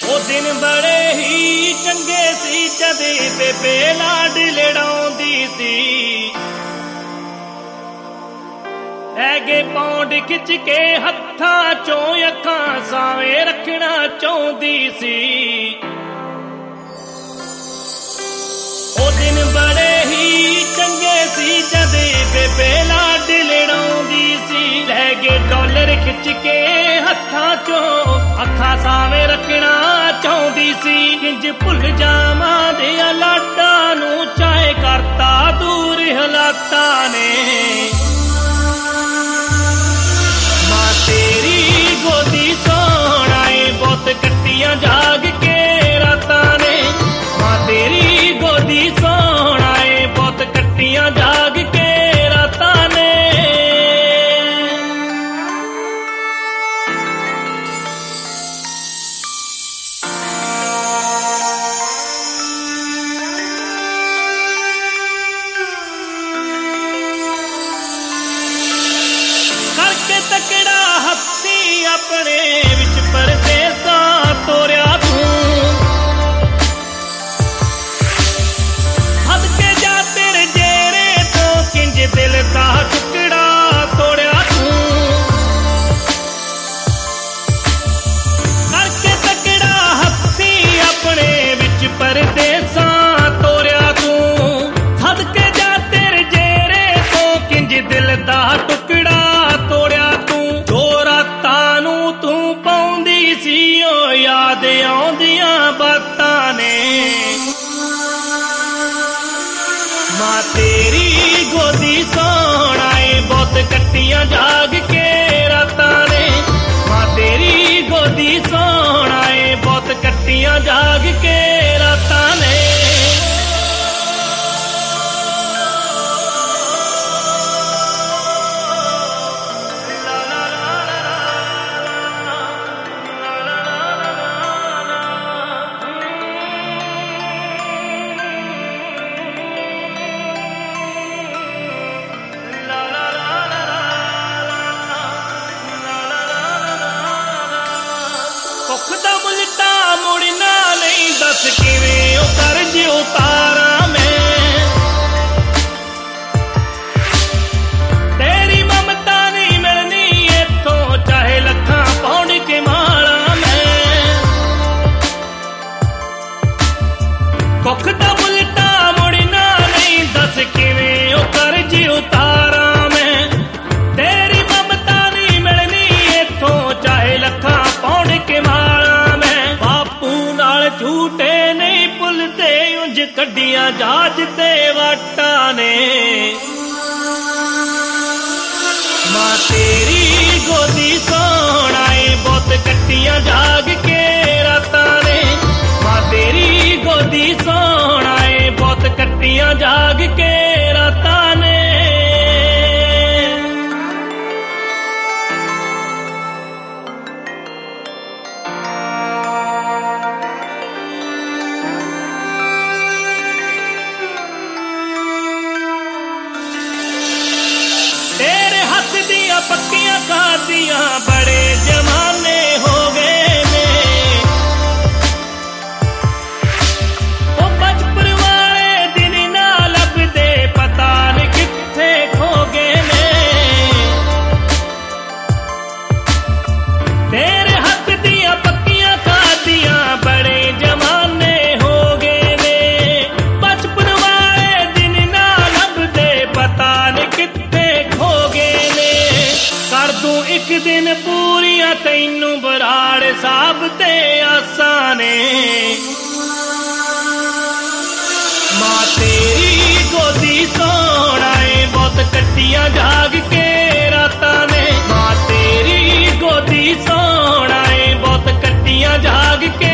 ਉਹ ਦਿਨ ਬੜੇ ਹੀ ਚੰਗੇ ਸੀ ਜਦੇ ਬੇਬੇ ਲਾਡ ਲੜਾਉਂਦੀ ਸੀ। ਹੈਗੇ ਪੌਂਡ ਖਿੱਚ ਕੇ ਹੱਥਾਂ ਚੋਂ ਅੱਖਾਂ ਸਾਵੇਂ ਰੱਖਣਾ ਚਾਹੁੰਦੀ ਸੀ। ਉਹ ਦਿਨ ਬੜੇ ਹੀ ਚੰਗੇ ਸੀ ਜਦੇ ਬੇਬੇ ਲਾਡ ਲੜਾਉਂਦੀ ਸੀ। ਲੈ ਗਏ ਡਾਲਰ ਖਿੱਚ ਕੇ ਹੱਥਾਂ ਚੋਂ ਅੱਖਾਂ ਸਾਵੇਂ ਰੱਖਣਾ ਚਾਹੁੰਦੀ ਸੀ। ਇੰਜ ਭੁੱਲ ਜਾਵਾਂ ਦੇ ਲਾਡਾਂ ਨੂੰ ਚਾਹੇ ਕਰਤਾ ਦੂਰ ਹਾਲਾਤਾਂ ਨੇ। ਮਾਂ ਤੇਰੀ ਗੋਦੀ ਸੋਹਣਾ ਏ ਬਹੁਤ ਕੱਟੀਆਂ ਜਾਗ ਕੇ ਰਾਤਾਂ ਨੇ। ਮਾਂ ਤੇਰੀ ਗੋਦੀ ਸੋਹਣਾ ਏ ਬਹੁਤ ਕੱਟੀਆਂ ਜਾਗ ਕੇ ਰਾਤਾਂ ਨੇ। ਕਰਕੇ ਤਕੜਾ ਹੱਥੀ ਆਪਣੇ ਵਿੱਚ ਪਰਦੇਸਾਂ ਤੋਰਿਆ ਤੂੰ। ਸਦਕੇ ਜਾ ਤੇਰੇ ਜੇਰੇ ਤੋਂ ਕਿੰਜ ਦਿਲ ਦਾ ਟੁਕੜਾ ਤੋੜਿਆ ਤੂੰ। ਕਰਕੇ ਤਕੜਾ ਹੱਥੀ ਆਪਣੇ ਵਿੱਚ ਪਰਦੇਸਾਂ ਤੋਰਿਆ ਤੂੰ। ਸਦਕੇ ਜਾ ਤੇਰੇ ਜੇਰੇ ਤੋਂ ਕਿੰਜ ਦਿਲ ਦਾ ਟੁਕੜਾ ਤੋੜਿਆ ਤੂੰ। ਜੋ ਰਾਤਾਂ ਨੂੰ ਤੂੰ ਪਾਉਂਦੀ ਸੀ ਉਹ ਯਾਦ ਆਉਂਦੀਆਂ ਬਾਤਾਂ ਨੇ। ਮਾਂ ਤੇਰੀ ਗੋਦੀ ਸੋਹਣਾ ਏ ਬਹੁਤ ਕੱਟੀਆਂ ਜਾਗ ਕੇ ਰਾਤਾਂ ਨੇ। ਮਾਂ ਤੇਰੀ ਗੋਦੀ ਸੋਹਣਾ ਏ ਬਹੁਤ ਕੱਟੀਆਂ ਜਾਗ ਕੇ ਰਾਤਾਂ ਨੇ। ਭੁੱਖ ਦਾ ਮੁੱਲ ਤਾਂ ਮੁੜਨਾ ਨਹੀਂ ਦੱਸ ਕਿਵੇਂ ਉਹ ਕਰਜ਼ ਉਤਾਰਾਂ ਮੈਂ। ਤੇਰੀ ਮਮਤਾ ਨਹੀਂ ਮਿਲਣੀ ਇੱਥੋਂ ਚਾਹੇ ਲੱਖਾਂ ਪੌਂਡ ਕੇ ਮਾਲਾਂ ਮੈਂ। ਭੁੱਖ ਦਾ ਮੁੱਲ ਤਾਂ ਮੁੜਨਾ ਨਹੀਂ ਦੱਸ ਕਿਵੇਂ ਉਹ ਕਰਜ਼ ਉਤਾਰਾਂ ਮੈਂ। ਤੇਰੀ ਮਮਤਾ ਨਹੀਂ ਮਿਲਣੀ ਇੱਥੋਂ ਚਾਹੇ ਲੱਖਾਂ ਪੌਂਡ ਕੇ ਮਾਲਾਂ ਮੈਂ। ਬਾਪੂ ਨਾਲ ਝੂਠੇ ਨਹੀਂ ਭੁੱਲਦੇ ਉਂਝ ਕੱਢੀਆਂ ਜਾਜ ਤੇ ਵਾਟਾਂ ਨੇ। ਮਾਂ ਤੇਰੀ ਗੋਦੀ ਸੋਹਣਾ ਏ ਬਹੁਤ ਕੱਟੀਆਂ ਜਾਗ ਕੇ ਰਾਤਾਂ ਨੇ। ਮਾਂ ਤੇਰੀ ਗੋਦੀ ਸੋਹਣਾ ਏ ਬਹੁਤ ਕੱਟੀਆਂ ਜਾਗ ਕੇ ਰਾਤਾਂ ਨੇ। ਤੇਰੇ ਹੱਥ ਦੀਆਂ ਪੱਕੀਆਂ ਖਾਦੀਆਂ ਬੜੇ ਜ਼ਮਾਨੇ ਹੋ ਗਏ ਨੇ। ਉਹ ਬਚਪਨ ਵਾਲੇ ਦਿਨ ਨਾ ਲੱਭਦੇ ਪਤਾ ਨਹੀਂ ਕਿੱਥੇ ਖੋ ਗਏ ਨੇ। ਤੇਰੇ ਹੱਥ ਦੀਆਂ ਪੱਕੀਆਂ ਖਾਦੀਆਂ ਬੜੇ ਜ਼ਮਾਨੇ ਹੋ ਗਏ ਨੇ। ਬਚਪਨ ਵਾਲੇ ਦਿਨ ਨਾ ਲੱਭਦੇ ਪਤਾ ਨਹੀਂ ਕਿੱਥੇ ਖੋ ਗਏ ਨੇ। ਕਰ ਦੂੰ ਇੱਕ ਦਿਨ ਪੂਰੀਆਂ ਤੈਨੂੰ ਬਰਾੜ ਸਾਹਿਬ ਤੇ ਆਸਾਂ ਨੇ। ਮਾਂ ਤੇਰੀ ਗੋਦੀ ਸੋਹਣਾ ਏ ਬਹੁਤ ਕੱਟੀਆਂ ਜਾਗ ਕੇ ਰਾਤਾਂ ਨੇ। ਮਾਂ ਤੇਰੀ ਗੋਦੀ ਸੋਹਣਾ ਏ ਬਹੁਤ ਕੱਟੀਆਂ ਜਾਗ ਕੇ